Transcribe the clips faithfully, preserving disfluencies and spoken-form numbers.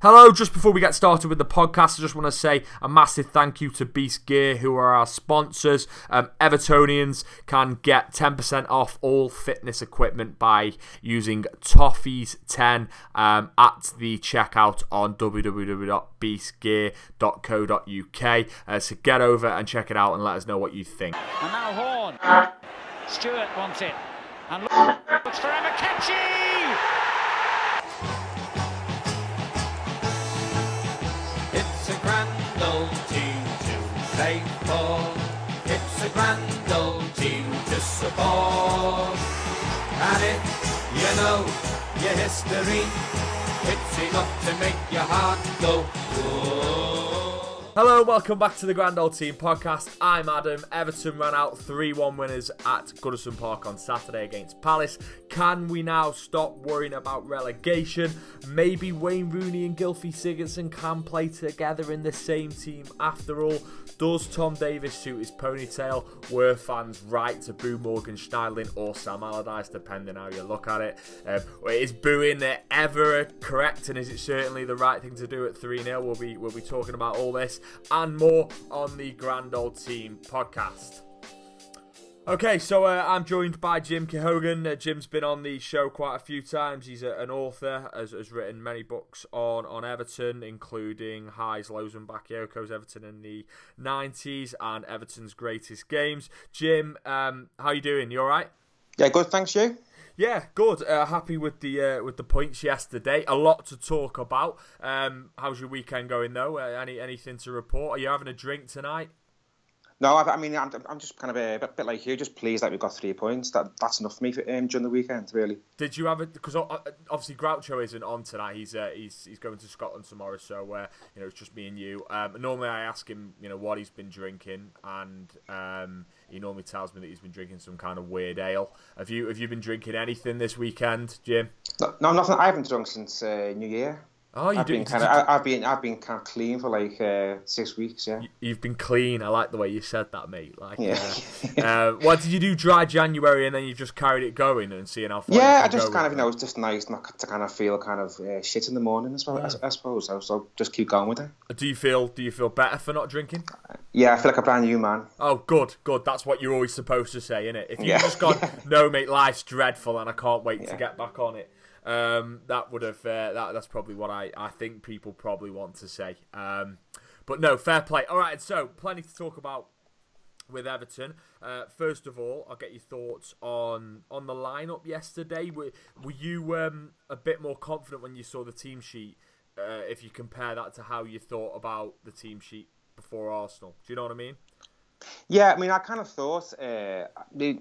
Hello, just before we get started with the podcast, I just want to say a massive thank you to Beast Gear, who are our sponsors. Um, Evertonians can get ten percent off all fitness equipment by using Toffees ten um, at the checkout on w w w dot beast gear dot co dot u k. Uh, so get over and check it out and let us know what you think. And now Horn. Stewart wants it. And looks for Amakechi! It's a grand old team to play for. It's a grand old team to support. And if you know your history, it's enough to make your heart go whoa. Hello, welcome back to the Grand Old Team podcast. I'm Adam. Everton ran out three one winners at Goodison Park on Saturday against Palace. Can we now stop worrying about relegation? Maybe Wayne Rooney and Gylfi Sigurdsson can play together in the same team after all. Does Tom Davies suit his ponytail? Were fans right to boo Morgan Schneiderlin or Sam Allardyce, depending how you look at it? Um, is booing ever correct, and is it certainly the right thing to do at three nil? We'll be, we'll be talking about all this and more on the Grand Old Team podcast. Okay, so uh, I'm joined by Jim Kehogan. Uh, Jim's been on the show quite a few times. He's a, an author, has, has written many books on, on Everton, including Highs, Lows and Bakayoko's Everton in the nineties and Everton's Greatest Games. Jim, um, how you doing? You all right? Yeah, good, thanks, you? Yeah, good. Uh, happy with the uh, with the points yesterday. A lot to talk about. Um, how's your weekend going though? Uh, any anything to report? Are you having a drink tonight? No, I, I mean, I'm, I'm just kind of a bit, bit like you, just pleased that we got three points. That That's enough for me for, um, during the weekend, really. Did you have it? Because obviously Groucho isn't on tonight. He's uh, he's he's going to Scotland tomorrow, so uh, you know it's just me and you. Um, normally I ask him, you know, what he's been drinking, and um, he normally tells me that he's been drinking some kind of weird ale. Have you have you been drinking anything this weekend, Jim? No, no nothing. I haven't drunk since uh, New Year. Oh, you I've do. Been kind of, I, I've been, I've been kind of clean for like uh, six weeks. Yeah. You've been clean. I like the way you said that, mate. Like, yeah. uh, uh, what did you do? Dry January, and then you just carried it going and seeing how far. Yeah, I just kind of, you know, it's just nice not to kind of feel kind of uh, shit in the morning as well. Yeah. I, I suppose. So, so just keep going with it. Do you feel? Do you feel better for not drinking? Yeah, I feel like a brand new man. Oh, good, good. That's what you're always supposed to say, innit? If you've yeah. just gone, no, mate, life's dreadful, and I can't wait yeah. to get back on it. Um, that would have uh, that that's probably what I, I think people probably want to say. Um, but no, fair play. All right, so plenty to talk about with Everton. Uh, first of all, I'll get your thoughts on on the lineup yesterday. Were were you um, a bit more confident when you saw the team sheet? Uh, if you compare that to how you thought about the team sheet before Arsenal, do you know what I mean? Yeah, I mean, I kind of thought uh, the.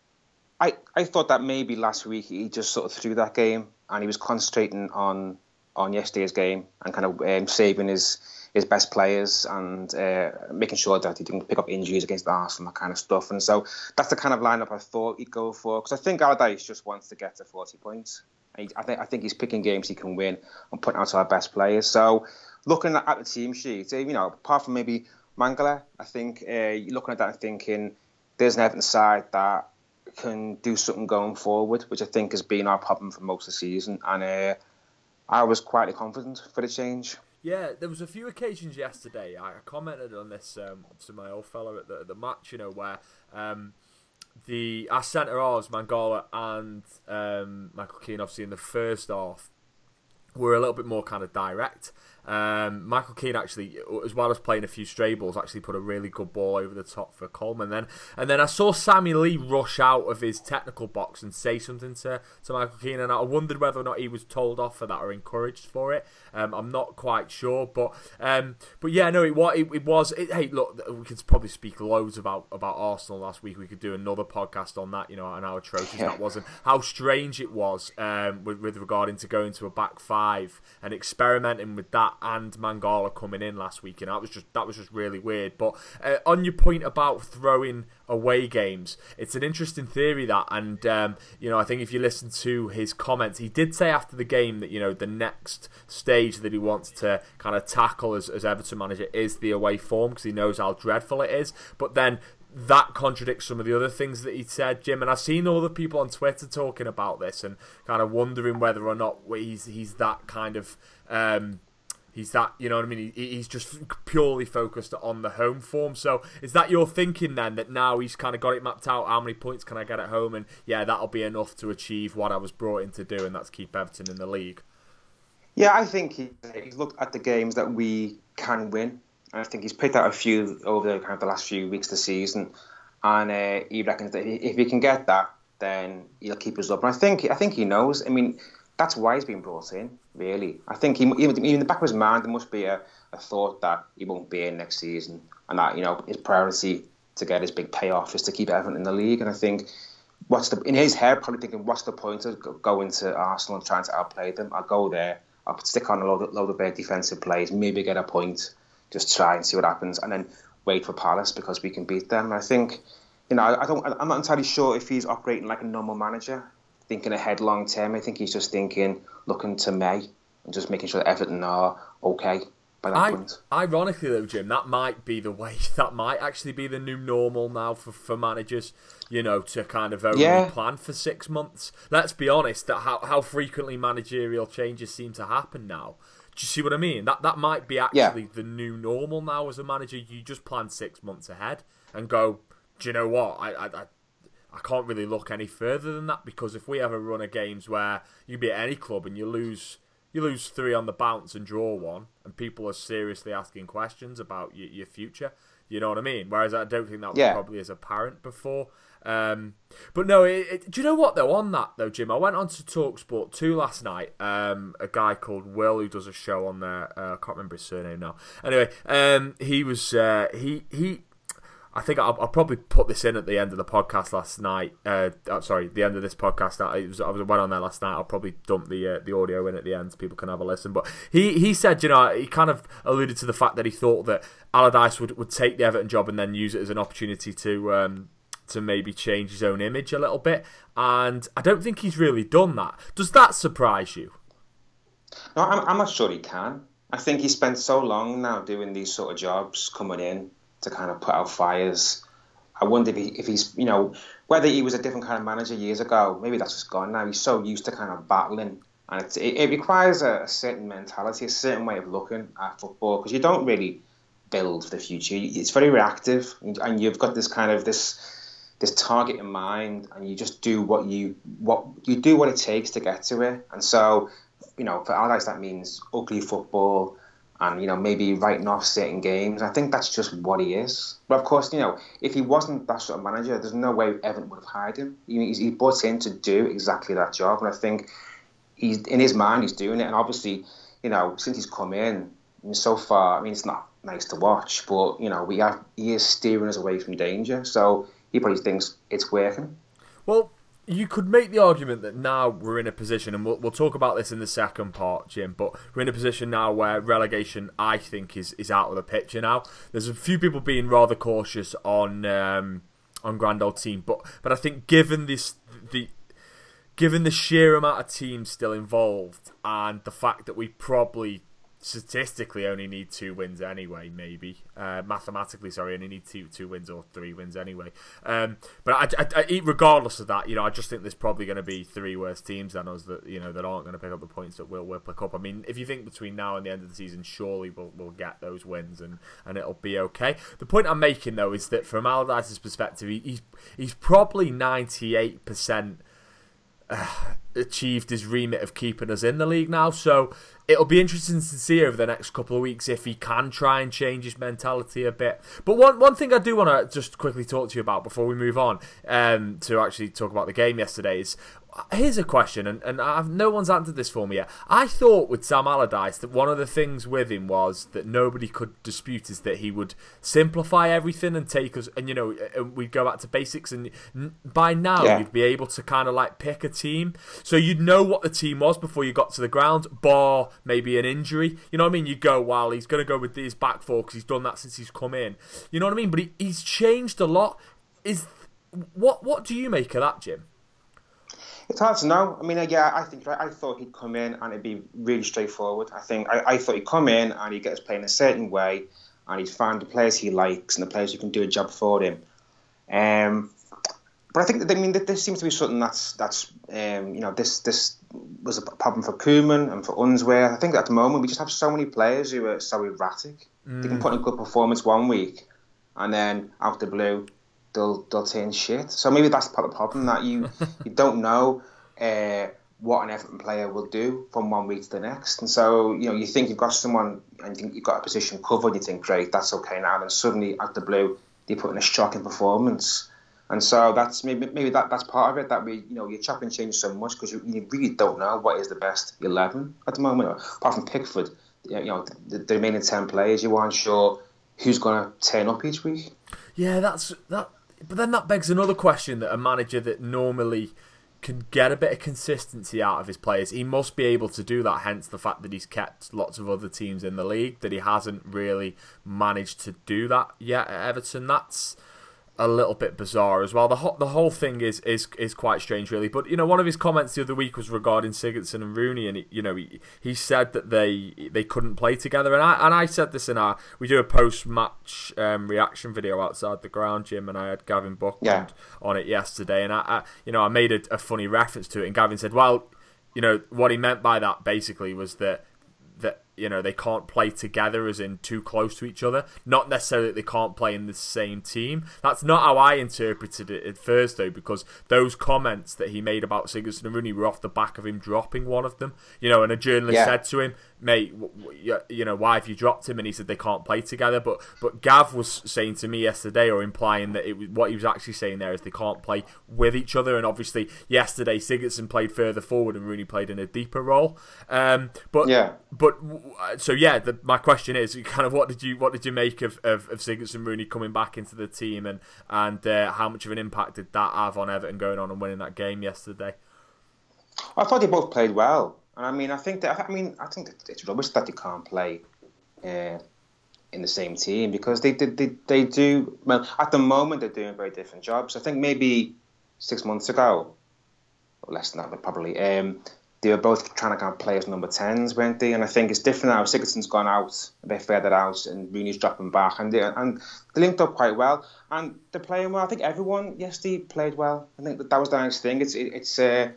I, I thought that maybe last week he just sort of threw that game and he was concentrating on on yesterday's game and kind of um, saving his his best players and uh, making sure that he didn't pick up injuries against Arsenal and that kind of stuff. And so that's the kind of lineup I thought he'd go for, because I think Allardyce just wants to get to forty points. He, I think I think he's picking games he can win and putting out our best players. So looking at the team sheet, you know, apart from maybe Mangala, I think uh, you're looking at that and thinking there's an Everton side that can do something going forward, which I think has been our problem for most of the season, and uh, I was quite confident for the change. Yeah, there was a few occasions yesterday. I commented on this um, to my old fellow at the, at the match, you know, where um, the our centre halves, Mangala and um, Michael Keane, obviously in the first half, were a little bit more kind of direct. Um, Michael Keane actually, as well as playing a few stray balls, actually put a really good ball over the top for Coleman. Then, and then I saw Sammy Lee rush out of his technical box and say something to, to Michael Keane, and I wondered whether or not he was told off for that or encouraged for it. Um, I'm not quite sure, but um, but yeah, no, it was. It, it was it, hey, look, we could probably speak loads about, about Arsenal last week. We could do another podcast on that, you know, and how atrocious yeah. that was, and how strange it was um, with, with regarding to going to a back five and experimenting with that. And Mangala coming in last week, and that was just that was just really weird. But uh, on your point about throwing away games, it's an interesting theory that, and um, you know, I think if you listen to his comments, he did say after the game that, you know, the next stage that he wants to kind of tackle as, as Everton manager is the away form, because he knows how dreadful it is. But then that contradicts some of the other things that he said, Jim. And I've seen all the people on Twitter talking about this and kind of wondering whether or not he's he's that kind of. Um, He's that, you know what I mean? He, he's just purely focused on the home form. So is that your thinking then, that now he's kind of got it mapped out? How many points can I get at home? And yeah, that'll be enough to achieve what I was brought in to do, and that's keep Everton in the league. Yeah, I think he, he's looked at the games that we can win. I think he's picked out a few over the, kind of the last few weeks of the season, and uh, he reckons that if he can get that, then he'll keep us up. And I think I think he knows. I mean, that's why he's been brought in, really. I think he, even, even in the back of his mind, there must be a, a thought that he won't be in next season, and that, you know, his priority to get his big payoff is to keep Everton in the league. And I think what's the in his head, probably thinking, what's the point of going to Arsenal and trying to outplay them? I'll go there, I'll stick on a load of, load of their defensive plays, maybe get a point, just try and see what happens, and then wait for Palace because we can beat them. And I think, you know, I don't, I'm not entirely sure if he's operating like a normal manager, thinking ahead long term. I think he's just thinking, looking to May and just making sure that Everton are okay by that I, point. Ironically though, Jim, that might be the way, that might actually be the new normal now for, for managers, you know, to kind of only yeah. plan for six months. Let's be honest, that how, how frequently managerial changes seem to happen now. Do you see what I mean? That that might be actually yeah. the new normal now as a manager. You just plan six months ahead and go, do you know what? I I, I I can't really look any further than that, because if we ever run a games where you be at any club and you lose you lose three on the bounce and draw one, and people are seriously asking questions about your, your future, you know what I mean? Whereas I don't think that was yeah. probably as apparent before. Um, but no, it, it, do you know what though? On that though, Jim, I went on to TalkSport two last night. Um, a guy called Will who does a show on there. Uh, I can't remember his surname now. Anyway, um, he was uh, he he. I think I'll, I'll probably put this in at the end of the podcast last night. Uh, oh, sorry, the end of this podcast. I was I was went on there last night. I'll probably dump the uh, the audio in at the end so people can have a listen. But he, he said, you know, he kind of alluded to the fact that he thought that Allardyce would, would take the Everton job and then use it as an opportunity to um, to maybe change his own image a little bit. And I don't think he's really done that. Does that surprise you? No, I'm, I'm not sure he can. I think he spent so long now doing these sort of jobs, coming in to kind of put out fires. I wonder if, he, if he's, you know, whether he was a different kind of manager years ago, maybe that's just gone now. He's so used to kind of battling, and it's, it, it requires a, a certain mentality, a certain way of looking at football, because you don't really build for the future. It's very reactive, and you've got this kind of this this target in mind, and you just do what you what you do what it takes to get to it. And so, you know, for Allardyce that means ugly football, and, you know, maybe writing off certain games. I think that's just what he is. But of course, you know, if he wasn't that sort of manager, there's no way Everton would have hired him. He, he brought in to do exactly that job, and I think he's in his mind he's doing it. And obviously, you know, since he's come in, I mean, so far, I mean, it's not nice to watch, but, you know, we have he is steering us away from danger. So he probably thinks it's working. Well, you could make the argument that now we're in a position, and we'll, we'll talk about this in the second part, Jim, but we're in a position now where relegation, I think, is, is out of the picture now. There's a few people being rather cautious on um, on Grand Old Team, but but I think given this the given the sheer amount of teams still involved, and the fact that we probably statistically only need two wins anyway, maybe uh, mathematically, sorry, only need two two wins or three wins anyway. Um, but I, I, I, regardless of that, you know, I just think there's probably going to be three worse teams than us that, you know, that aren't going to pick up the points that we'll, we'll pick up. I mean, if you think between now and the end of the season, surely we'll we'll get those wins and, and it'll be okay. The point I'm making though is that from Allardyce's perspective, he, he's he's probably ninety-eight percent Uh, achieved his remit of keeping us in the league now, so it'll be interesting to see over the next couple of weeks if he can try and change his mentality a bit. But one one thing I do want to just quickly talk to you about before we move on um, to actually talk about the game yesterday is, here's a question, and, and I've, no one's answered this for me yet. I thought with Sam Allardyce that one of the things with him was that nobody could dispute is that he would simplify everything and take us, and, you know, we'd go back to basics, and by now yeah. you'd be able to kind of like pick a team. So you'd know what the team was before you got to the ground, bar maybe an injury. You know what I mean? You go, well, he's going to go with his back four because he's done that since he's come in. You know what I mean? But he, he's changed a lot. Is what what do you make of that, Jim? It's hard to know. I mean, yeah, I think I thought he'd come in and it'd be really straightforward. I think I, I thought he'd come in and he'd get us playing a certain way, and he'd find the players he likes and the players who can do a job for him. Um, but I think that, I mean that this seems to be something that's that's um, you know this this was a problem for Koeman and for Unsworth. I think at the moment we just have so many players who are so erratic. Mm. They can put in a good performance one week, and then out the blue they'll they'll turn shit. So maybe that's part of the problem, that you you don't know uh, what an Everton player will do from one week to the next. And so you know you think you've got someone and you think you've got a position covered. You think great, that's okay now. And suddenly out the blue they put in a shocking performance. And so that's maybe maybe that, that's part of it, that we you know you chop and change so much because you, you really don't know what is the best eleven at the moment. Apart from Pickford, you know the, the remaining ten players, you aren't sure who's going to turn up each week. Yeah, that's that. But then that begs another question, that a manager that normally can get a bit of consistency out of his players, he must be able to do that. Hence the fact that he's kept lots of other teams in the league, that he hasn't really managed to do that yet at Everton. That's a little bit bizarre as well. The whole, the whole thing is is is quite strange, really. But you know, one of his comments the other week was regarding Sigurdsson and Rooney, and he, you know, he, he said that they they couldn't play together. And I and I said this in our we do a post match um, reaction video outside the ground, Jim, and I had Gavin Buckland yeah. on it yesterday, and I, I you know I made a, a funny reference to it, and Gavin said, well, you know, what he meant by that basically was that that you know they can't play together as in too close to each other, not necessarily that they can't play in the same team. That's not how I interpreted it at first, though, because those comments that he made about Sigurdsson and Rooney were off the back of him dropping one of them, you know, and a journalist yeah. said to him, mate, you know, why have you dropped him? And he said they can't play together. But but Gav was saying to me yesterday, or implying that it was, what he was actually saying there is they can't play with each other. And obviously yesterday Sigurdsson played further forward and Rooney played in a deeper role. Um, but yeah, but so yeah, the, my question is kind of what did you what did you make of of, of Sigurdsson Rooney coming back into the team, and and uh, how much of an impact did that have on Everton going on and winning that game yesterday? I thought they both played well. I mean, I think that I mean, I think that it's rubbish that they can't play uh, in the same team, because they, they they they do well at the moment. They're doing very different jobs. I think maybe six months ago, or less than that, but probably um, they were both trying to kind of play as number tens, weren't they? And I think it's different now. Sigurdsson's gone out a bit further out, and Rooney's dropping back, and they and they linked up quite well, and they're playing well. I think everyone yesterday played well. I think that, that was the nice thing. It's it, it's. Uh,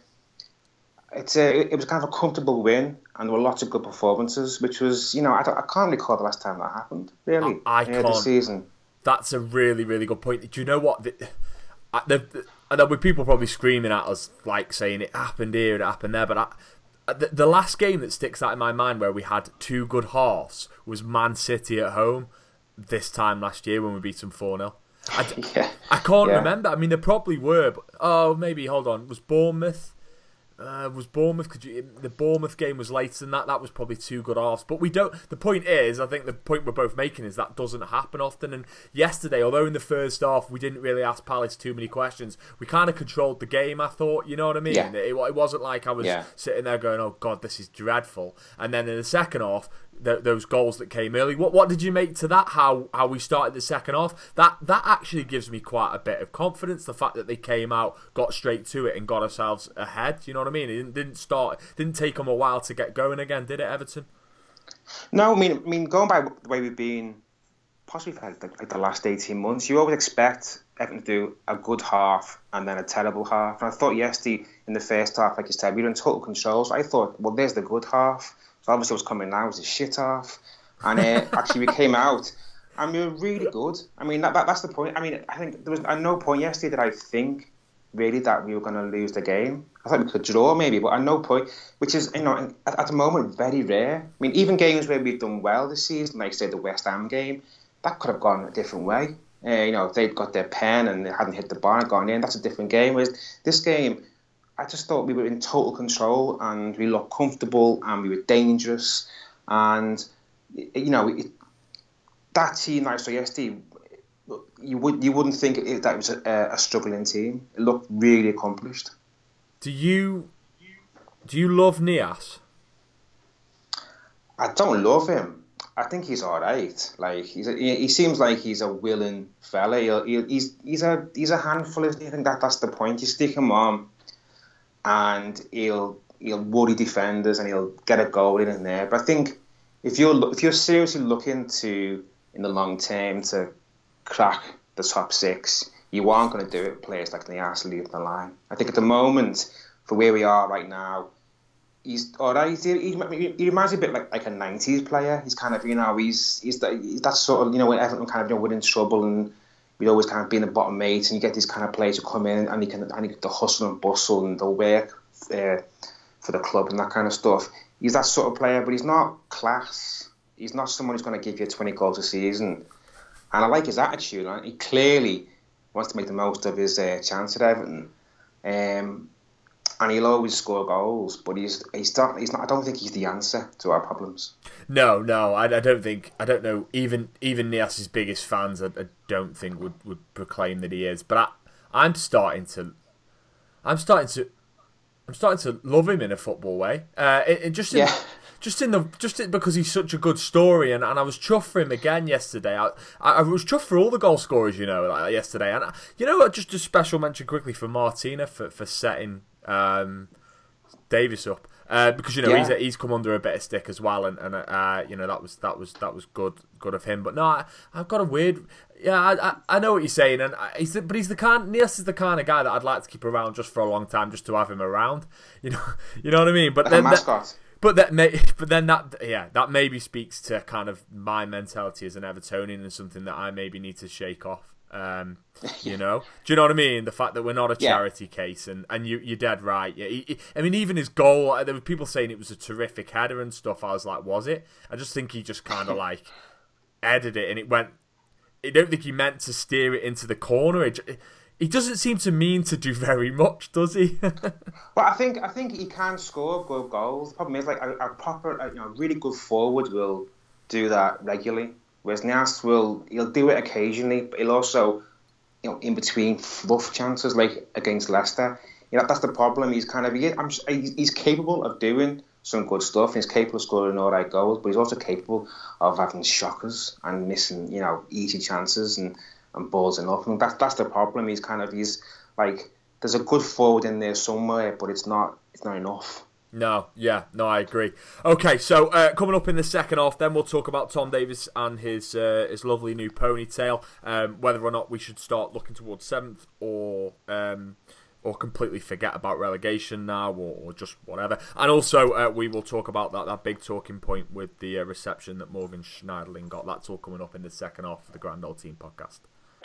It's a, it was kind of a comfortable win, and there were lots of good performances, which was, you know, I, I can't recall the last time that happened, really, I, I can't. This season. That's a really, really good point. Do you know what? The, the, the, there'll be people probably screaming at us, like saying it happened here, it happened there, but I, the, the last game that sticks out in my mind where we had two good halves was Man City at home this time last year when we beat them four nil. I, yeah. I can't yeah. remember. I mean, there probably were, but, oh, maybe, hold on, was Bournemouth... Uh, was Bournemouth? Could you? The Bournemouth game was later than that. That was probably two good halves. But we don't. The point is, I think the point we're both making is that doesn't happen often. And yesterday, although in the first half we didn't really ask Palace too many questions, we kind of controlled the game. I thought, you know what I mean? Yeah. It, it wasn't like I was yeah. sitting there going, "Oh God, this is dreadful." And then in the second half, the, those goals that came early. What what did you make to that? How how we started the second half? That that actually gives me quite a bit of confidence. The fact that they came out, got straight to it, and got ourselves ahead. You know what I mean? It didn't, didn't start. Didn't take them a while to get going again, did it, Everton? No, I mean, I mean, going by the way we've been, possibly for like, like the last eighteen months, you always expect Everton to do a good half and then a terrible half. And I thought yesterday in the first half, like you said, we were in total control. So I thought, well, there's the good half. So obviously what's coming now is the shit half. And uh, actually we came out and we were really good. I mean, that, that that's the point. I mean, I think there was at no point yesterday that I think really that we were going to lose the game. I thought we could draw maybe, but at no point, which is, you know, at, at the moment, very rare. I mean, even games where we've done well this season, like say the West Ham game, that could have gone a different way. Uh, you know, if they'd got their pen and they hadn't hit the bar and gone in, that's a different game. Whereas this game, I just thought we were in total control and we looked comfortable and we were dangerous. And, you know, it, that team that I saw yesterday, you, would, you wouldn't think it, that it was a, a struggling team. It looked really accomplished. Do you do you love Niasse? I don't love him. I think he's all right. Like he's a, he seems like he's a willing fella. He'll, he'll, he's he's a he's a handful. I think that that's the point. You stick him on, and he'll he'll worry defenders and he'll get a goal in and there. But I think if you're if you're seriously looking to in the long term to crack the top six, You aren't going to do it with players like Niasse leading the line. I think at the moment, for where we are right now, he's all right. He, he, he reminds me a bit like, like a nineties player. He's kind of, you know, he's he's, the, he's that sort of, you know, when Everton kind of, you know, we're in trouble and we'd always kind of be in the bottom eight, and you get these kind of players who come in and he can and he, the hustle and bustle and the work uh, for the club and that kind of stuff. He's that sort of player, but he's not class. He's not someone who's going to give you twenty goals a season. And I like his attitude. Right? He clearly wants to make the most of his uh, chance at Everton. Um, and he'll always score goals, but he's he's not, he's not. I don't think he's the answer to our problems. No, no, I, I don't think. I don't know. Even even Niasse's biggest fans, I, I don't think would, would proclaim that he is. But I, I'm starting to, I'm starting to, I'm starting to love him in a football way. Uh, it, it just in, yeah. Just in the just in, because he's such a good story, and, and I was chuffed for him again yesterday. I, I, I was chuffed for all the goal scorers, you know, like yesterday. And I, you know what? Just a special mention quickly for Martina for for setting um, Davis up. Uh, because you know yeah. he's he's come under a bit of stick as well, and and uh, you know that was that was that was good good of him. But no, I, I've got a weird, yeah, I, I I know what you're saying, and I, he's the, but he's the kind Niasse is the kind of guy that I'd like to keep around just for a long time, just to have him around. You know, you know what I mean. But like then a mascot. That, but that may, but then that yeah that maybe speaks to kind of my mentality as an Evertonian and something that I maybe need to shake off. Um, you know, do you know what I mean? The fact that we're not a charity yeah. case, and, and you you're dead right. Yeah, he, he, I mean, even his goal, there were people saying it was a terrific header and stuff. I was like, was it? I just think he just kind of like headed it, and it went. I don't think he meant to steer it into the corner. It, he doesn't seem to mean to do very much, does he? But I think I think he can score good goals. The problem is, like a, a proper, a, you know, really good forward will do that regularly. Whereas Niasse will, he'll do it occasionally, but he'll also, you know, in between fluff chances, like against Leicester. You know, that's the problem. He's kind of, he, I'm, he's capable of doing some good stuff. He's capable of scoring all right goals, but he's also capable of having shockers and missing, you know, easy chances and, and balls enough. And that's that's the problem. He's kind of, he's like, there's a good forward in there somewhere, but it's not, it's not enough. No, yeah, no, I agree. Okay, so uh, coming up in the second half, then we'll talk about Tom Davies and his uh, his lovely new ponytail. Um, whether or not we should start looking towards seventh, or um, or completely forget about relegation now, or, or just whatever. And also, uh, we will talk about that that big talking point with the uh, reception that Morgan Schneiderlin got. That's all coming up in the second half of the Grand Old Team podcast.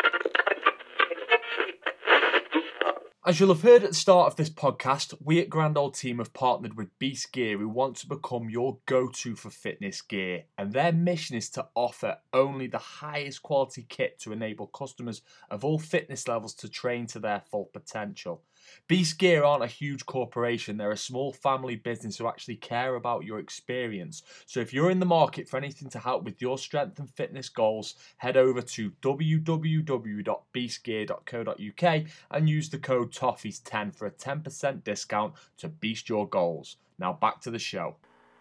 As you'll have heard at the start of this podcast, we at Grand Old Team have partnered with Beast Gear, who want to become your go-to for fitness gear. And their mission is to offer only the highest quality kit to enable customers of all fitness levels to train to their full potential. Beast Gear aren't a huge corporation, they're a small family business who actually care about your experience. So if you're in the market for anything to help with your strength and fitness goals, head over to w w w dot beast gear dot co dot u k and use the code Toffees ten for a ten percent discount to beast your goals. Now back to the show.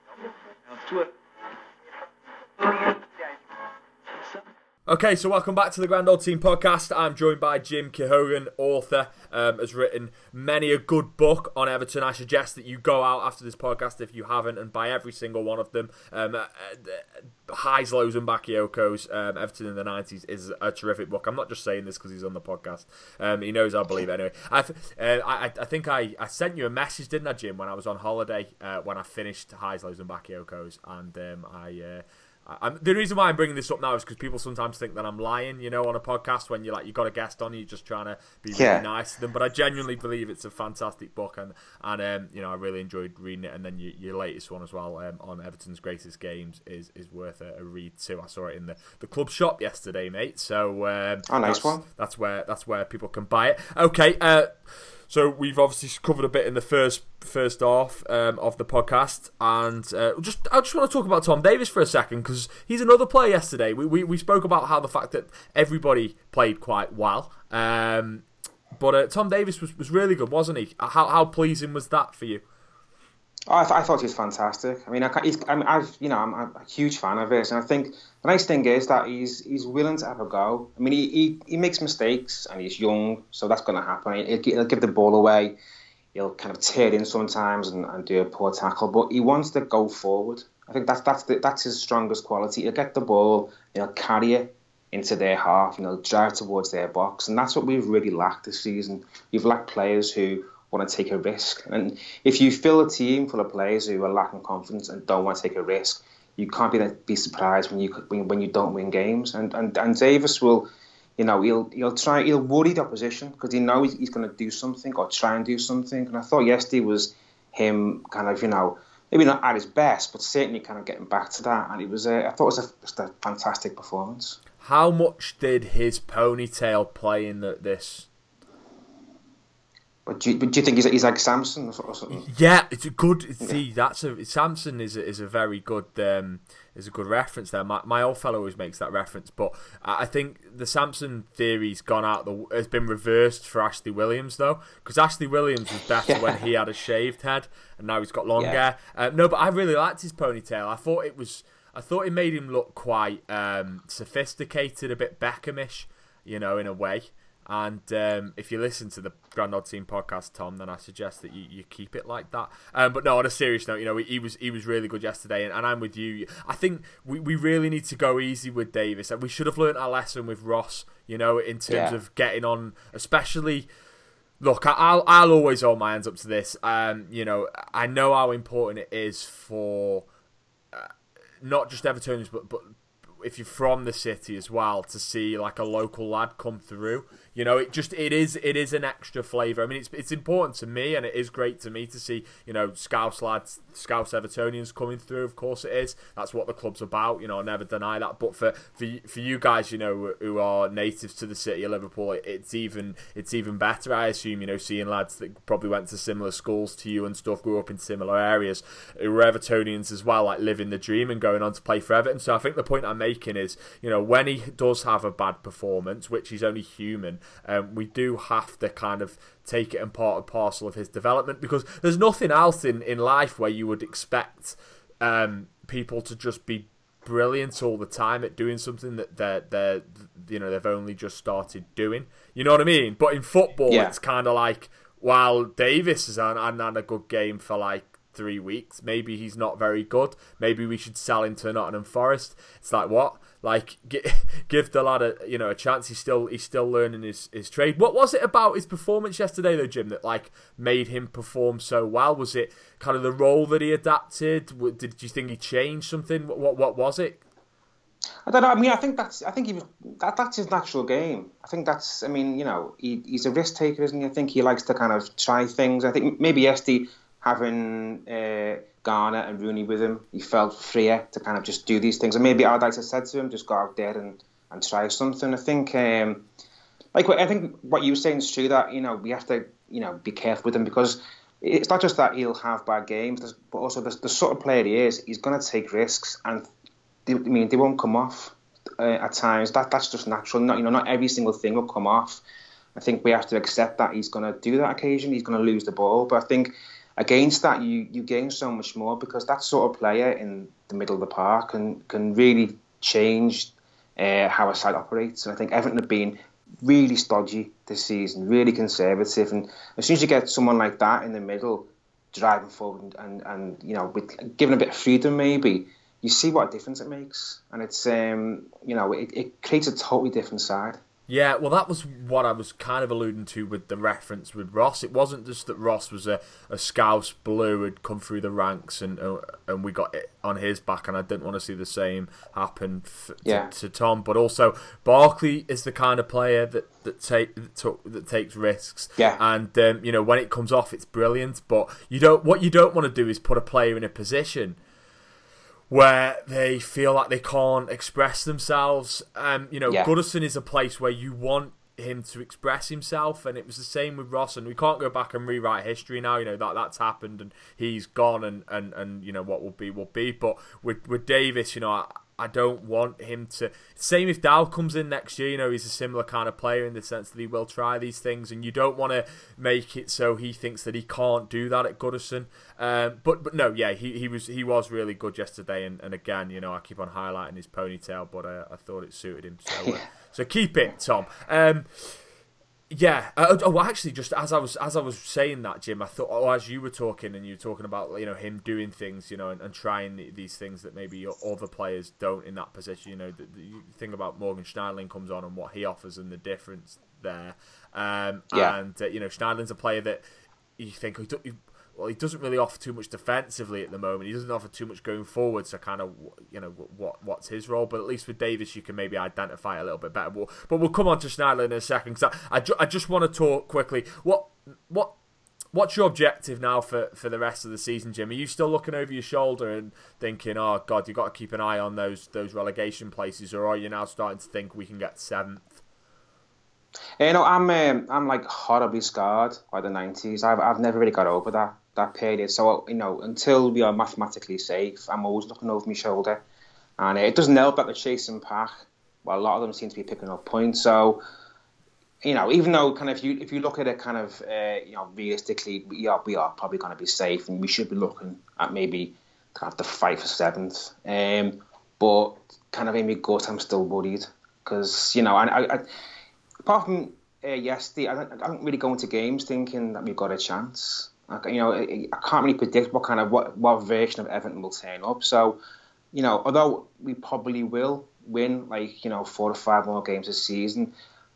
Okay, so welcome back to the Grand Old Team podcast. I'm joined by Jim Kehogan, author, um, has written many a good book on Everton. I suggest that you go out after this podcast if you haven't and buy every single one of them. Um, uh, uh, Highs, Lows and Bakayoko's um, Everton in the nineties is a terrific book. I'm not just saying this because he's on the podcast. Um, he knows I believe it anyway. I've, uh, I, I think I, I sent you a message, didn't I, Jim, when I was on holiday, uh, when I finished Highs, Lows and Bakayoko's, and um, I... Uh, I'm, the reason why I'm bringing this up now is because people sometimes think that I'm lying, you know, on a podcast when you're like, you got a guest on, you're just trying to be really yeah. nice to them. But I genuinely believe it's a fantastic book, and and um, you know, I really enjoyed reading it. And then your, your latest one as well, um, on Everton's greatest games, is is worth a, a read too. I saw it in the, the club shop yesterday, mate. So um, oh, nice that's, one. That's where that's where people can buy it. Okay. Uh, So we've obviously covered a bit in the first first half um, of the podcast, and uh, just I just want to talk about Tom Davies for a second, because he's another player yesterday. We, we we spoke about how the fact that everybody played quite well, um, but uh, Tom Davies was, was really good, wasn't he? How how pleasing was that for you? Oh, I, th- I thought he was fantastic. I mean, I, he's, I mean, I've you know, I'm, I'm a huge fan of his, and I think the nice thing is that he's he's willing to have a go. I mean, he he, he makes mistakes, and he's young, so that's going to happen. He'll, he'll give the ball away, he'll kind of tear it in sometimes and, and do a poor tackle, but he wants to go forward. I think that's that's the, that's his strongest quality. He'll get the ball, he'll carry it, into their half, you know, drive towards their box. And that's what we've really lacked this season. We've lacked players who want to take a risk. And if you fill a team full of players who are lacking confidence and don't want to take a risk, you can't be be surprised when you when, when you don't win games. And and, and Davis will, you know, he'll he'll try he'll worry the opposition because he knows he's going to do something or try and do something. And I thought yesterday was him kind of, you know, maybe not at his best, but certainly kind of getting back to that. And it was a, I thought it was a, just a fantastic performance. How much did his ponytail play in the, this? But do you, but do you think he's, he's like Samson or something? Yeah, it's a good. See, that's a Samson is a, is a very good um, is a good reference there. My my old fellow always makes that reference, but I think the Samson theory's gone out. The has been reversed for Ashley Williams though, because Ashley Williams was better yeah. when he had a shaved head, and now he's got long yeah. hair. Uh, no, but I really liked his ponytail. I thought it was. I thought it made him look quite um, sophisticated, a bit Beckhamish, you know, in a way. And um, if you listen to the Grand Old Team podcast, Tom, then I suggest that you, you keep it like that. Um, but no, on a serious note, you know, he, he was he was really good yesterday, and, and I'm with you. I think we, we really need to go easy with Davis, and we should have learnt our lesson with Ross, you know, in terms yeah. of getting on, especially. Look, I'll I'll always hold my hands up to this. Um, you know, I know how important it is for uh, not just Evertonians, but but. if you're from the city as well, to see like a local lad come through, you know, it just it is it is an extra flavour. I mean, it's it's important to me, and it is great to me to see, you know, Scouse lads, Scouse Evertonians coming through. Of course, it is. That's what the club's about. You know, I never deny that. But for for for you guys, you know, who are natives to the city of Liverpool, it's even it's even better. I assume, you know, seeing lads that probably went to similar schools to you and stuff, grew up in similar areas, who were Evertonians as well, like living the dream and going on to play for Everton. So I think the point I'm making is, you know, when he does have a bad performance, which he's only human, um, we do have to kind of take it and part and parcel of his development, because there's nothing else in, in life where you would expect um, people to just be brilliant all the time at doing something that they're, they're, you know, they've only just started doing. You know what I mean? But in football, yeah. it's kind of like, while Davis has had, had a good game for like three weeks, maybe he's not very good. Maybe we should sell him to Nottingham Forest. It's like, what? Like, give the lad a, you know, a chance. He's still he's still learning his, his trade. What was it about his performance yesterday, though, Jim, that like made him perform so well? Was it kind of the role that he adapted? Did you think he changed something? What what, what was it? I don't know. I mean, I think that's I think he was that that's his natural game. I think that's. I mean, you know, he, he's a risk taker, isn't he? I think he likes to kind of try things. I think maybe yesterday, having uh, Garner and Rooney with him, he felt freer to kind of just do these things. And maybe Allardyce has said to him, just go out there and, and try something. I think, um, like I think what you were saying is true, that, you know, we have to, you know, be careful with him, because it's not just that he'll have bad games, but also the, the sort of player he is, he's going to take risks, and they, I mean, they won't come off uh, at times. That that's just natural. Not, you know, not every single thing will come off. I think we have to accept that he's going to do that occasionally. He's going to lose the ball, but I think against that, you, you gain so much more, because that sort of player in the middle of the park can can really change uh, how a side operates. And I think Everton have been really stodgy this season, really conservative. And as soon as you get someone like that in the middle, driving forward and, and, and you know, with given a bit of freedom maybe, you see what a difference it makes. And it's, um, you know, it, it creates a totally different side. Yeah, well, that was what I was kind of alluding to with the reference with Ross. It wasn't just that Ross was a, a Scouse Blue had come through the ranks and uh, and we got it on his back, and I didn't want to see the same happen f- yeah. to, to Tom. But also, Barkley is the kind of player that that, take, that, took, that takes risks. Yeah. And um, you know, when it comes off, it's brilliant. But you don't. What you don't want to do is put a player in a position where they feel like they can't express themselves. Um, you know, yeah. Goodison is a place where you want him to express himself, and it was the same with Ross. And we can't go back and rewrite history now. You know, that that's happened, and he's gone, and, and, and you know, what will be will be. But with with Davis, you know, I, I don't want him to. Same if Dow comes in next year, you know, he's a similar kind of player in the sense that he will try these things, and you don't want to make it so he thinks that he can't do that at Goodison. Um, but but no, yeah, he, he was he was really good yesterday, and, and again, you know, I keep on highlighting his ponytail, but uh, I thought it suited him. So uh, so keep it, Tom. Um, Yeah. Uh, oh, well, actually, just as I was as I was saying that, Jim, I thought, oh, as you were talking and you were talking about, you know, him doing things, you know, and, and trying the, these things that maybe other players don't in that position. You know, the, the you think about Morgan Schneiderlin comes on and what he offers and the difference there. Um, yeah. And uh, you know, Schneiderlin's a player that you think, well, he doesn't really offer too much defensively at the moment. He doesn't offer too much going forward. So kind of, you know, what what's his role? But at least with Davis, you can maybe identify a little bit better. But, but we'll come on to Schneiderlin in a second. Because I, I, ju- I just want to talk quickly. What what what's your objective now for, for the rest of the season, Jim? Are you still looking over your shoulder and thinking, oh God, you've got to keep an eye on those those relegation places, or are you now starting to think we can get seventh? You know, I'm um, I'm like horribly scarred by the nineties. I've I've never really got over that. that period. So, you know, until we are mathematically safe, I'm always looking over my shoulder. And it doesn't help that the chasing pack, well, a lot of them seem to be picking up points. So, you know, even though kind of if you if you look at it kind of, uh, you know, realistically, we are, we are probably going to be safe and we should be looking at maybe kind of the fight for seventh. Um, but kind of in my gut, I'm still worried because, you know, I, I, I, apart from uh, yesterday, I don't, I don't really go into games thinking that we've got a chance. You know, I can't really predict what kind of what, what version of Everton will turn up. So, you know, although we probably will win like, you know, four or five more games this season,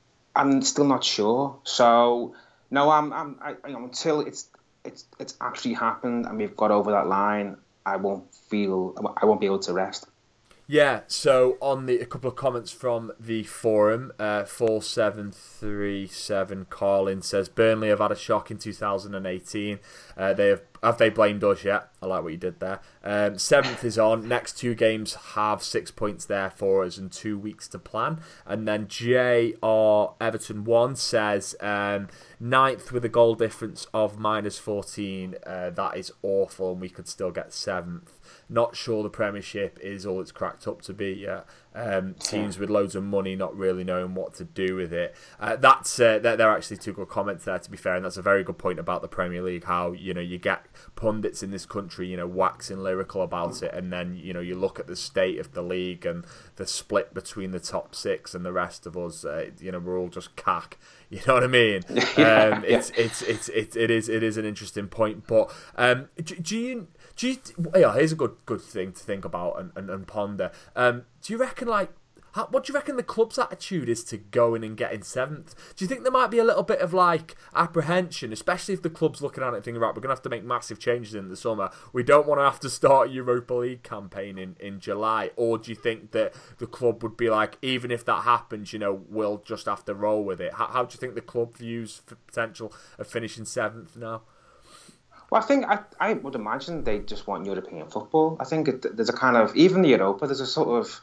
I'm still not sure. So, no, I'm, I'm, I, you know, until it's it's it's actually happened and we've got over that line, I won't feel, I won't be able to rest. Yeah, so on the a couple of comments from the forum, uh, four seven three seven Carlin says Burnley have had a shock in two thousand eighteen. Uh, they have have they blamed us yet? I like what you did there. Um, seventh is on. Next two games have six points there for us and two weeks to plan. And then J R Everton one says um, ninth with a goal difference of minus fourteen. Uh, that is awful, and we could still get seventh. Not sure the Premiership is all it's cracked up to be yet. Um, teams with loads of money not really knowing what to do with it. Uh, that's uh, they're, they're actually two good comments there, to be fair, and that's a very good point about the Premier League. How, you know, you get pundits in this country, you know, waxing lyrical about it, and then, you know, you look at the state of the league and the split between the top six and the rest of us. Uh, you know, we're all just cack. You know what I mean? yeah, um, it's, yeah. it's it's it's it is it is an interesting point. But um, do, do you? Do you, yeah, here's a good good thing to think about and, and, and ponder. Um, do you reckon, like, how, what do you reckon the club's attitude is to going and getting seventh? Do you think there might be a little bit of, like, apprehension, especially if the club's looking at it and thinking, right, we're going to have to make massive changes in the summer. We don't want to have to start a Europa League campaign in, in July. Or do you think that the club would be like, even if that happens, you know, we'll just have to roll with it? How, how do you think the club views the potential of finishing seventh now? Well, I think I, I would imagine they just want European football. I think it, there's a kind of, even the Europa, there's a sort of,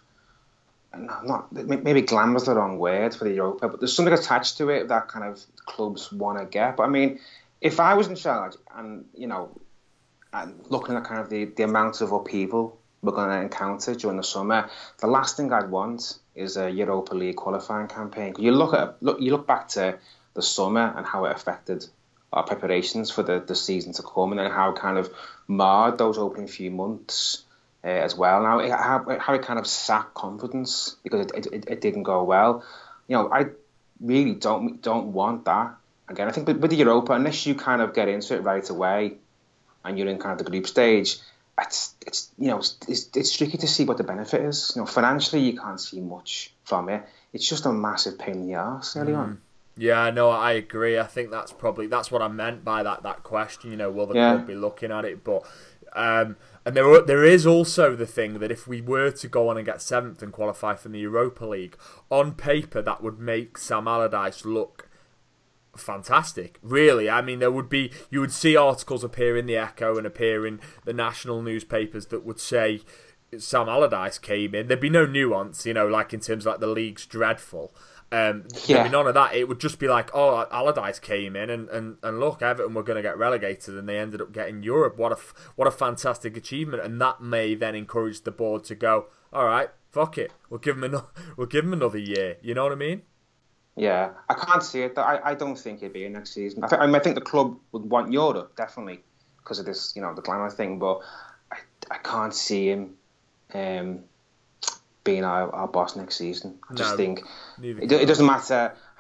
no, not maybe glamour's the wrong word for the Europa, but there's something attached to it that kind of clubs want to get. But I mean, if I was in charge and, you know, and looking at kind of the, the amount of upheaval we're going to encounter during the summer, the last thing I'd want is a Europa League qualifying campaign. Because you look at look, you look back to the summer and how it affected our preparations for the, the season to come, and then how it kind of marred those opening few months uh, as well. Now, it, how, how it kind of sapped confidence because it, it, it didn't go well. You know, I really don't don't want that. Again, I think with, with the Europa, unless you kind of get into it right away and you're in kind of the group stage, it's, it's you know, it's, it's tricky to see what the benefit is. You know, financially, you can't see much from it. It's just a massive pain in the arse early mm. on. Yeah, no, I agree. I think that's probably that's what I meant by that that question. You know, will the yeah. club be looking at it? But um, and there there is also the thing that if we were to go on and get seventh and qualify for the Europa League, on paper that would make Sam Allardyce look fantastic. Really, I mean, there would be you would see articles appear in the Echo and appear in the national newspapers that would say Sam Allardyce came in. There'd be no nuance, you know, like in terms of like the league's dreadful. Um, yeah. There'd be none of that. It would just be like, oh, Allardyce came in and, and, and look, Everton were going to get relegated and they ended up getting Europe. What a what a fantastic achievement! And that may then encourage the board to go, all right, fuck it, we'll give him another, we'll give him another year. You know what I mean? Yeah, I can't see it. I, I don't think he'd be in next season. I, th- I, mean, I think the club would want Europe definitely because of this, you know, the glamour thing. But I I can't see him. Um, being our, our boss next season. I just no, think it, it doesn't matter how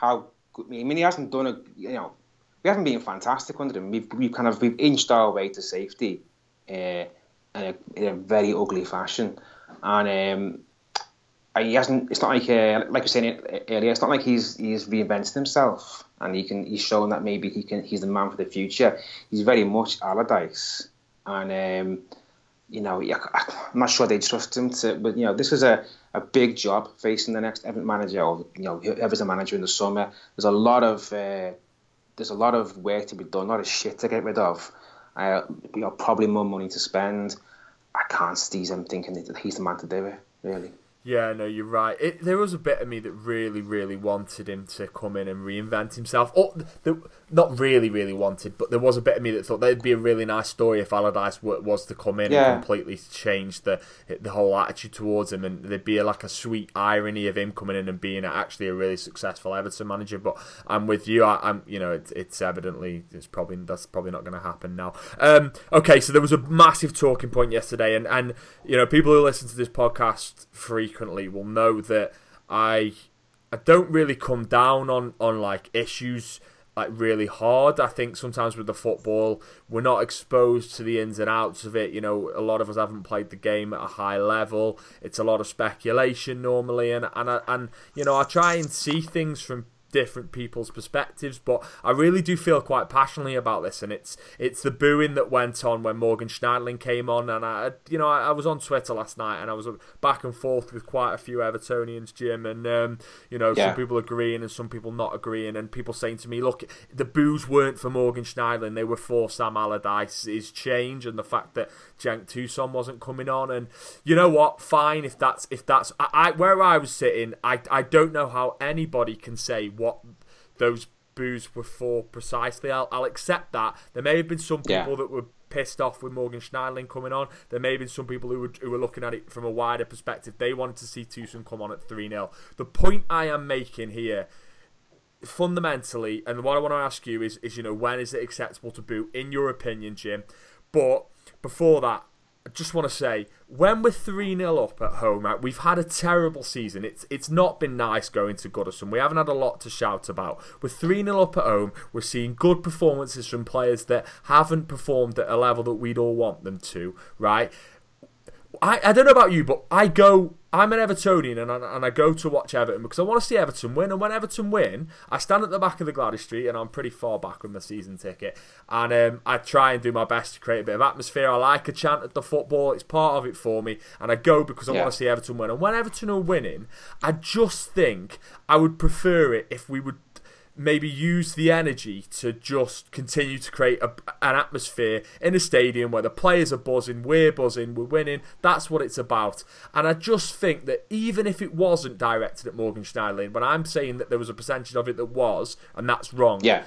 I mean, he hasn't done a, you know, we haven't been fantastic under him. We've we've kind of we've inched our way to safety, uh, in, a, in a very ugly fashion, and um, and he hasn't. It's not like uh, like you were saying earlier. It's not like he's he's reinvented himself, and he can. He's shown that maybe he can. He's the man for the future. He's very much Allardyce, and um, you know, I'm not sure they trust him to. But you know, this is a, a big job facing the next Everton manager, or you know, whoever's the manager in the summer. There's a lot of uh, there's a lot of work to be done, a lot of shit to get rid of. Uh, you know, probably more money to spend. I can't see him thinking that he's the man to do it, really. Yeah, no, you're right. It, there was a bit of me that really, really wanted him to come in and reinvent himself. Or, the, not really, really wanted, but there was a bit of me that thought that'd be a really nice story if Allardyce was to come in yeah. and completely change the the whole attitude towards him, and there'd be a, like a sweet irony of him coming in and being actually a really successful Everton manager. But I'm with you. I, I'm, you know, it, it's evidently it's probably that's probably not going to happen now. Um, okay, so there was a massive talking point yesterday, and and you know, people who listen to this podcast frequently will know that I I don't really come down on, on like issues like really hard. I think sometimes with the football we're not exposed to the ins and outs of it. You know, a lot of us haven't played the game at a high level. It's a lot of speculation normally, and and I, and you know, I try and see things from different people's perspectives, but I really do feel quite passionately about this, and it's it's the booing that went on when Morgan Schneiderlin came on, and I you know I, I was on Twitter last night and I was back and forth with quite a few Evertonians, Jim, and um, you know yeah. some people agreeing and some people not agreeing, and people saying to me, look, the boos weren't for Morgan Schneiderlin, they were for Sam Allardyce's change and the fact that Cenk Tosun wasn't coming on. And you know what, fine, if that's if that's I, I where I was sitting, I I don't know how anybody can say what those boos were for precisely. I'll, I'll accept that. There may have been some people yeah. that were pissed off with Morgan Schneiderlin coming on. There may have been some people who were, who were looking at it from a wider perspective. They wanted to see Tosun come on at three nil. The point I am making here, fundamentally, and what I want to ask you is, is you know, when is it acceptable to boo, in your opinion, Jim? But before that, I just want to say, when we're three nil up at home, right, we've had a terrible season. It's it's not been nice going to Goodison. We haven't had a lot to shout about. We're three nil up at home. We're seeing good performances from players that haven't performed at a level that we'd all want them to, right? I, I don't know about you, but I go... I'm an Evertonian, and I, and I go to watch Everton because I want to see Everton win. And when Everton win, I stand at the back of the Gladys Street, and I'm pretty far back with my season ticket. And um, I try and do my best to create a bit of atmosphere. I like a chant at the football; it's part of it for me. And I go because I yeah. want to see Everton win. And when Everton are winning, I just think I would prefer it if we would maybe use the energy to just continue to create a, an atmosphere in a stadium where the players are buzzing, we're buzzing, we're winning. That's what it's about. And I just think that even if it wasn't directed at Morgan Schneiderlin, when I'm saying that there was a percentage of it that was, and that's wrong, yeah.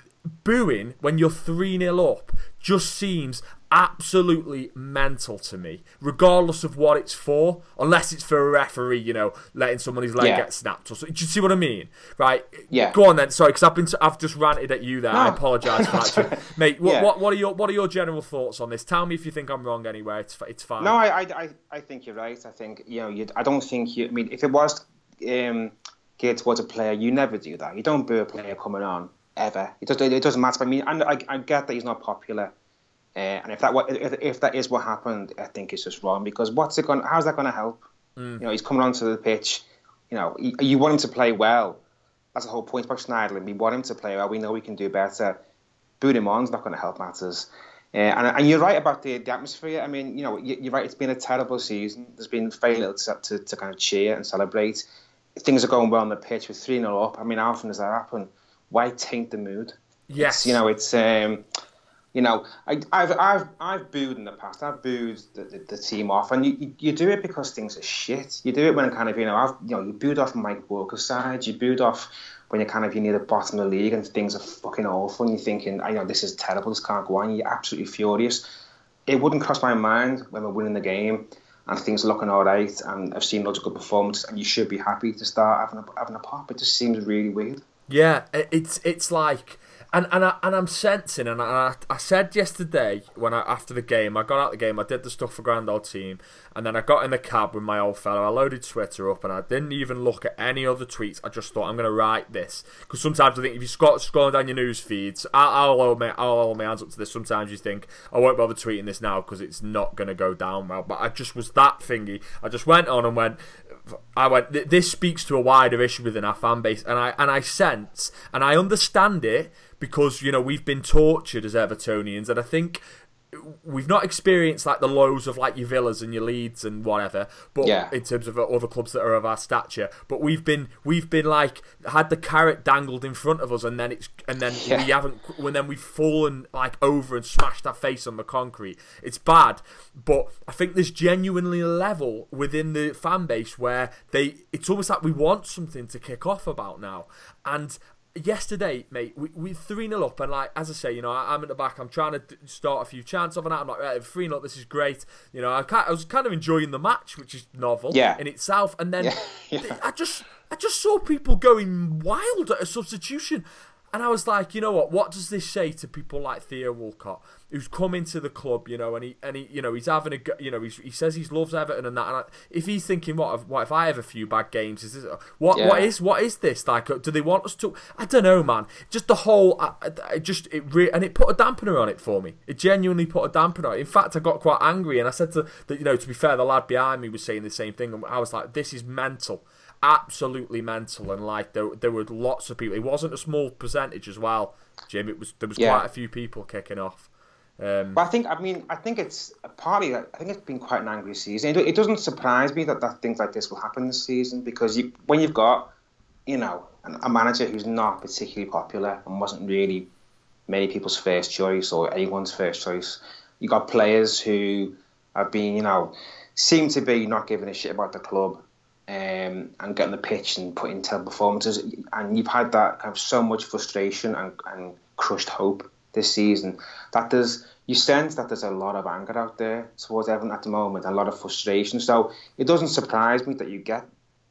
booing when you're three nil up just seems absolutely mental to me, regardless of what it's for, unless it's for a referee, you know, letting somebody's leg yeah. get snapped or something. Do you see what I mean? Right? Yeah. Go on then. Sorry, because I've been, I've just ranted at you there. No. I apologise for that, mate. What, yeah. what, what are your, what are your general thoughts on this? Tell me if you think I'm wrong anywhere. It's, it's fine. No, I, I, I think you're right. I think you know, you. I don't think you. I mean, if it was um, geared towards a player, you never do that. You don't boo a player coming on ever. It doesn't. It doesn't matter. I mean, I, I, I get that he's not popular. Uh, and if that if, if that is what happened, I think it's just wrong, because what's it going? How's that going to help? Mm. You know, he's coming onto the pitch. You know, you, you want him to play well. That's the whole point about Schneiderlin. We want him to play well. We know we can do better. Booting him on is not going to help matters. Uh, and and you're right about the, the atmosphere. I mean, you know, you, you're right. It's been a terrible season. There's been very little to, to, to kind of cheer and celebrate. Things are going well on the pitch with three nil up. I mean, how often does that happen? Why taint the mood? Yes. It's, you know, it's. Um, You know, I, I've I've I've booed in the past. I've booed the, the, the team off, and you, you you do it because things are shit. You do it when kind of you know I've you know you booed off Mike Walker's side. You booed off when you kind of you're near the bottom of the league and things are fucking awful. And you're thinking, I know this is terrible. This can't go on. You're absolutely furious. It wouldn't cross my mind when we're winning the game and things are looking all right. And I've seen loads of good performances, and you should be happy to start having a having a pop. It just seems really weird. Yeah, it's it's like. And and I, and I'm sensing, and I, I said yesterday when I after the game, I got out the game, I did the stuff for Grand Old Team, and then I got in the cab with my old fella. I loaded Twitter up, and I didn't even look at any other tweets. I just thought I'm going to write this, because sometimes I think if you scroll scrolling down your news feeds, I'll, I'll hold my I'll hold my hands up to this. Sometimes you think I won't bother tweeting this now because it's not going to go down well. But I just was that thingy. I just went on and went. I went. This speaks to a wider issue within our fan base, and I and I sense and I understand it. Because, you know, we've been tortured as Evertonians, and I think we've not experienced like the lows of like your Villas and your Leeds and whatever, but yeah. in terms of other clubs that are of our stature, but we've been we've been like had the carrot dangled in front of us, and then it's and then yeah. we haven't when then we've fallen like over and smashed our face on the concrete. It's bad, but I think there's genuinely a level within the fan base where they it's almost like we want something to kick off about now. And yesterday, mate, we we three nil up, and like as I say, you know, I, I'm at the back. I'm trying to start a few chants off, and I'm like, right, three nil. This is great. You know, I, I was kind of enjoying the match, which is novel yeah. in itself. And then yeah. Yeah. I just I just saw people going wild at a substitution. And I was like, you know what? What does this say to people like Theo Walcott, who's come into the club, you know, and he and he, you know, he's having a, you know, he's, he says he loves Everton and that. And I, if he's thinking, what if, what if I have a few bad games? Is this what? Yeah. What is what is this like? Do they want us to? I don't know, man. Just the whole, I, I just it re, and it put a dampener on it for me. It genuinely put a dampener on it. In fact, I got quite angry, and I said to that, you know, to be fair, the lad behind me was saying the same thing, and I was like, this is mental. Absolutely mental, and like there, there were lots of people. It wasn't a small percentage as well, Jim. It was there was yeah. quite a few people kicking off. Um, but I think, I mean, I think it's partly. I think it's been quite an angry season. It, it doesn't surprise me that, that things like this will happen this season, because you, when you've got, you know, a manager who's not particularly popular and wasn't really many people's first choice or anyone's first choice, you got players who have been, you know, seem to be not giving a shit about the club. Um, and getting the pitch and putting terrible performances, and you've had that kind of so much frustration and, and crushed hope this season that there's you sense that there's a lot of anger out there towards Everton at the moment, and a lot of frustration. So it doesn't surprise me that you get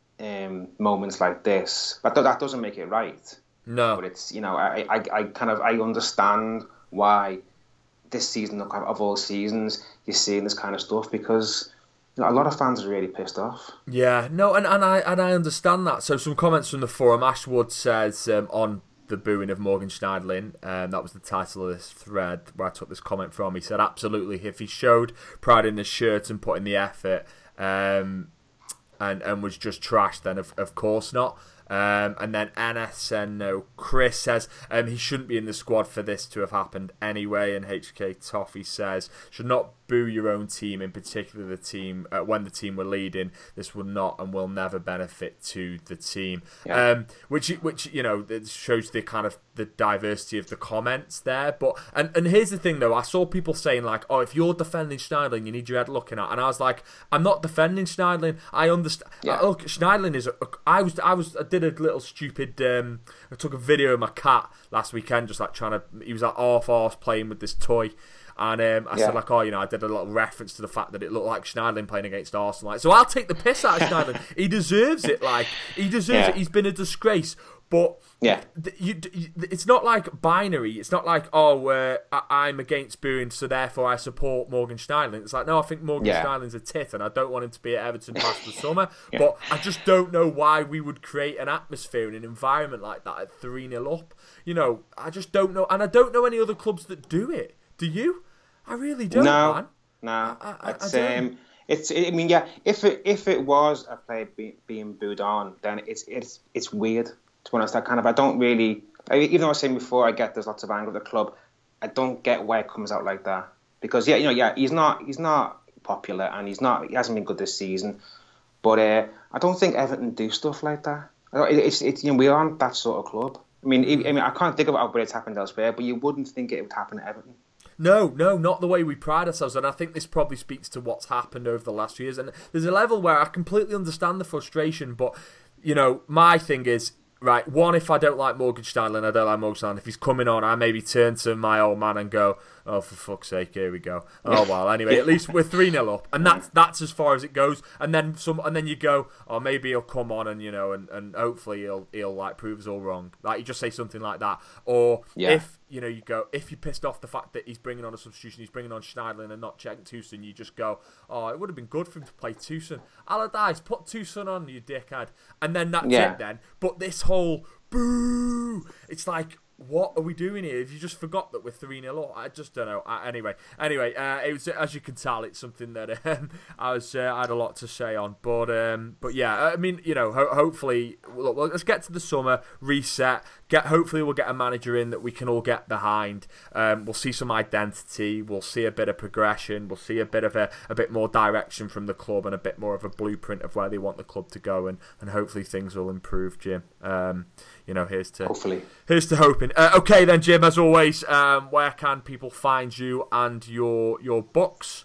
um, moments like this, but th- that doesn't make it right. No, but it's, you know, I, I, I kind of I understand why this season of all seasons you're seeing this kind of stuff, because a lot of fans are really pissed off. Yeah, no, and, and I and I understand that. So some comments from the forum. Ashwood says um, on the booing of Morgan Schneidlin, um, that was the title of this thread where I took this comment from. He said, absolutely, if he showed pride in his shirt and put in the effort, um, and and was just trashed, then of of course not. Um, and then N S N O Chris says um, he shouldn't be in the squad for this to have happened anyway. And H K Toffee says, should not boo your own team, in particular the team uh, when the team were leading. This will not and will never benefit to the team. Yeah. Um, which which you know it shows the kind of the diversity of the comments there. But and, and here's the thing though, I saw people saying like, oh, if you're defending Schneidlin, you need your head looking at. And I was like, I'm not defending Schneidlin. I understand. Yeah. Uh, look, Schneidlin is. A, I was. I was. I did a little stupid. Um, I took a video of my cat last weekend, just like trying to. He was like half arse playing with this toy. And um, I yeah. said, like, oh, you know, I did a little reference to the fact that it looked like Schneidlin playing against Arsenal. Like, so I'll take the piss out of Schneidlin. He deserves it. Like, he deserves yeah. it. He's been a disgrace. But yeah. th- you, you, it's not like binary. It's not like, oh, uh, I- I'm against booing, so therefore I support Morgan Schneidlin. It's like, no, I think Morgan yeah. Schneidlin's a tit, and I don't want him to be at Everton past the summer. Yeah. But I just don't know why we would create an atmosphere and an environment like that at three nil up. You know, I just don't know. And I don't know any other clubs that do it. Do you? I really don't, no, man. No, I, I, it's, I um, it's. I mean, yeah. If it if it was a player be, being booed on, then it's it's it's weird. To be honest, I kind of I don't really. Even though I was saying before, I get there's lots of anger at the club. I don't get why it comes out like that, because yeah, you know, yeah, he's not he's not popular, and he's not he hasn't been good this season. But uh, I don't think Everton do stuff like that. It's it's you know, we aren't that sort of club. I mean, I mean, I can't think about where it's happened elsewhere, but you wouldn't think it would happen at Everton. No, no, not the way we pride ourselves. And I think this probably speaks to what's happened over the last few years. And there's a level where I completely understand the frustration. But, you know, my thing is, right, one, if I don't like Morgenstern and I don't like Morgenstern, if he's coming on, I maybe turn to my old man and go, oh, for fuck's sake, here we go. Oh, well, anyway, at least we're three nil up. And that's that's as far as it goes. And then some, and then you go, oh, maybe he'll come on and, you know, and, and hopefully he'll, he'll like, prove us all wrong. Like, you just say something like that. Or yeah. if, you know, you go, if you're pissed off the fact that he's bringing on a substitution, he's bringing on Schneiderlin and not checking Toussaint, you just go, oh, it would have been good for him to play Toussaint. Allardyce, put Toussaint on, you dickhead. And then that's yeah. it then. But this whole boo, it's like, what are we doing here? If you just forgot that we're three nil up, I just don't know. Uh, anyway, anyway, uh, it was, as you can tell, it's something that um, I was uh, I had a lot to say on. But um, but yeah, I mean, you know, ho- hopefully, look, well, let's get to the summer, reset. Get hopefully we'll get a manager in that we can all get behind. Um, we'll see some identity. We'll see a bit of progression. We'll see a bit of a, a bit more direction from the club and a bit more of a blueprint of where they want the club to go. And, and hopefully things will improve, Jim. Um, you know, here's to hopefully here's to hoping. Uh, okay then, Jim. As always, um, where can people find you and your your books?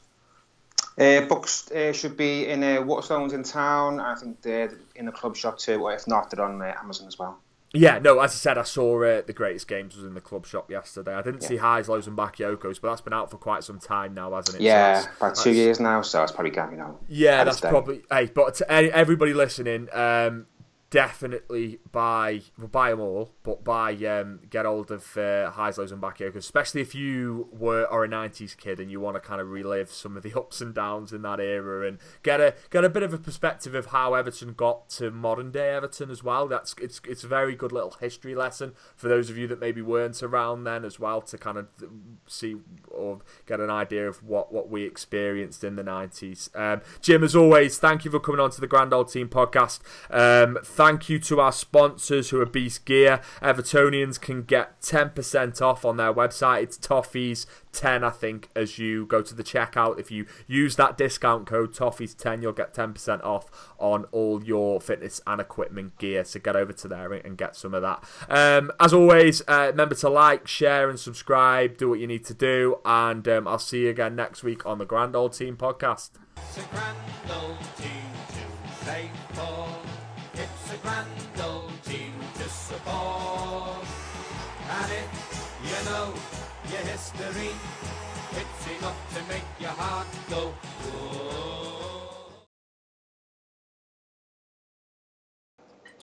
Uh, books uh, should be in uh, Waterstones in town. I think they're in the club shop too. Or if not, they're on uh, Amazon as well. Yeah, no, as I said, I saw uh, The Greatest Games was in the club shop yesterday. I didn't yeah. see Highs, Lows and Bakayoko's, but that's been out for quite some time now, hasn't it? Yeah, so about two years now, so it's probably going, you know. Yeah, that's probably... Hey, but to everybody listening, um, definitely buy well, buy them all, but buy um, get hold of uh, Highs, Lows and Bakayoko, especially if you were are a nineties kid and you want to kind of relive some of the ups and downs in that era and get a get a bit of a perspective of how Everton got to modern day Everton as well. That's it's it's a very good little history lesson for those of you that maybe weren't around then as well, to kind of see or get an idea of what, what we experienced in the nineties. Um, Jim, as always, thank you for coming on to the Grand Old Team podcast. Um, Thank you to our sponsors who are Beast Gear. Evertonians can get ten percent off on their website. It's Toffees ten, I think, as you go to the checkout. If you use that discount code Toffees ten, you'll get ten percent off on all your fitness and equipment gear. So get over to there and get some of that. Um, as always, uh, remember to like, share and subscribe. Do what you need to do. And um, I'll see you again next week on the Grand Old Team podcast. It's a grand old team to play for. It's a grand old team to support. And if you know your history,